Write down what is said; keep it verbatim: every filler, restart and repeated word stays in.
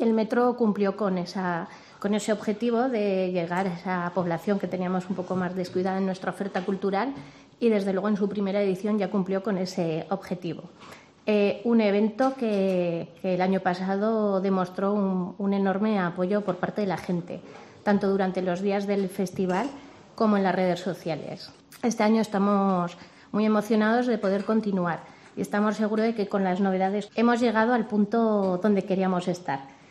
El metro cumplió con, esa, con ese objetivo de llegar a esa población que teníamos un poco más descuidada en nuestra oferta cultural y, desde luego, en su primera edición ya cumplió con ese objetivo. Eh, un evento que, que el año pasado demostró un, un enorme apoyo por parte de la gente, tanto durante los días del festival como en las redes sociales. Este año estamos muy emocionados de poder continuar y estamos seguros de que con las novedades hemos llegado al punto donde queríamos estar.